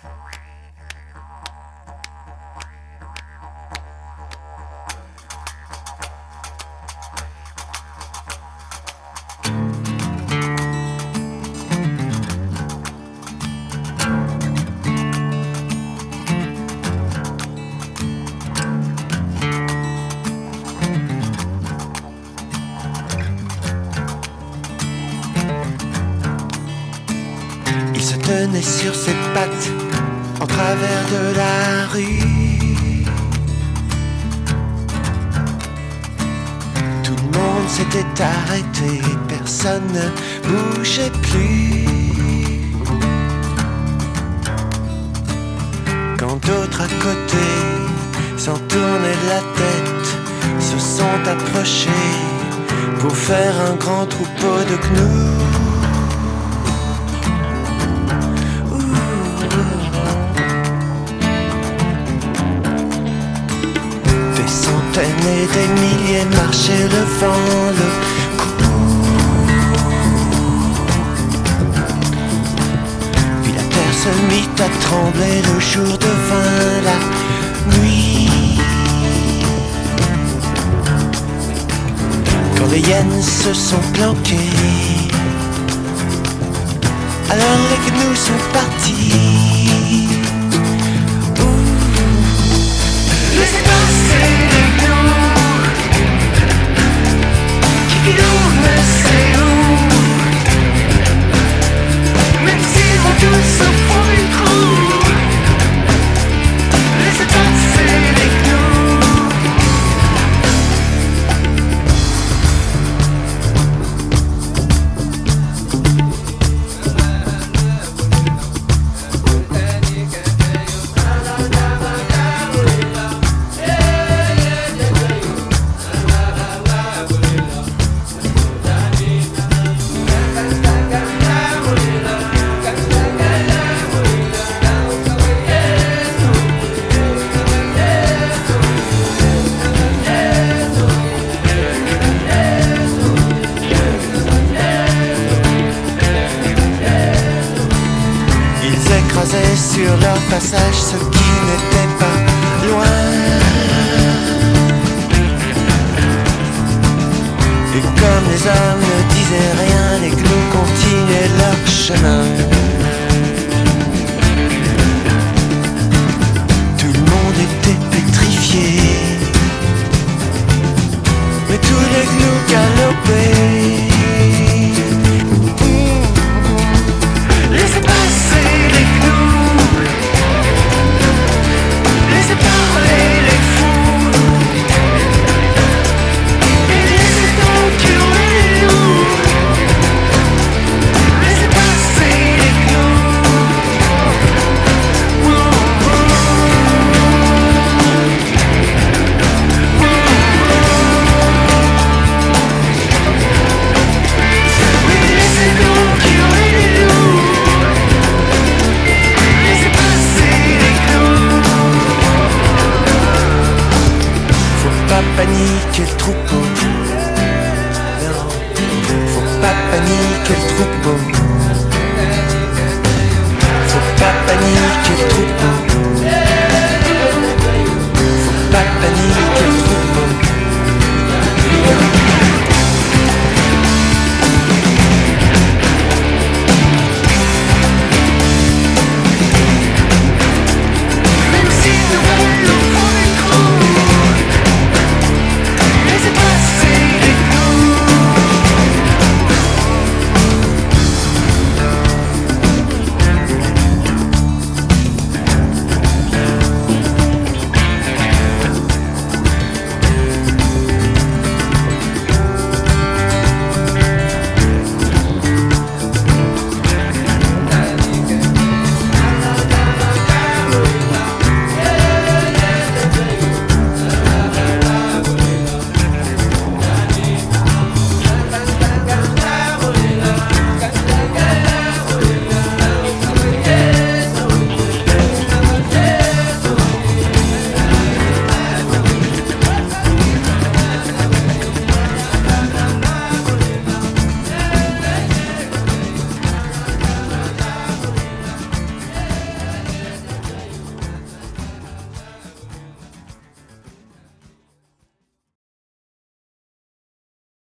Il se tenait sur ses pattes en travers de la rue. Tout le monde s'était arrêté, personne ne bougeait plus. Quand d'autres à côté, sans tourner la tête, se sont approchés pour faire un grand troupeau de gnous. Et des milliers marchaient levant le cou. Puis la terre se mit à trembler, le jour devint la nuit. Quand les hyènes se sont planquées, alors les gnous sont partis. Laissez passer les gnous, qui nous ne sait où. Même s'ils vont tous au fond du trou, laissez passer les sur leur passage ceux qui n'étaient pas loin. Et comme les hommes ne disaient rien, les gnous continuaient leur chemin. Tout le monde était pétrifié, mais tous les gnous galopaient. Laissez passer les gnous, laissez parler les fous, et laissez donc hurler les loups. Laissez passer les gnous. Oui, laissez donc hurler les loups. Laissez passer les gnous. Faut pas paniquer le troupeau. Non, faut pas paniquer le troupeau. Faut pas paniquer le troupeau.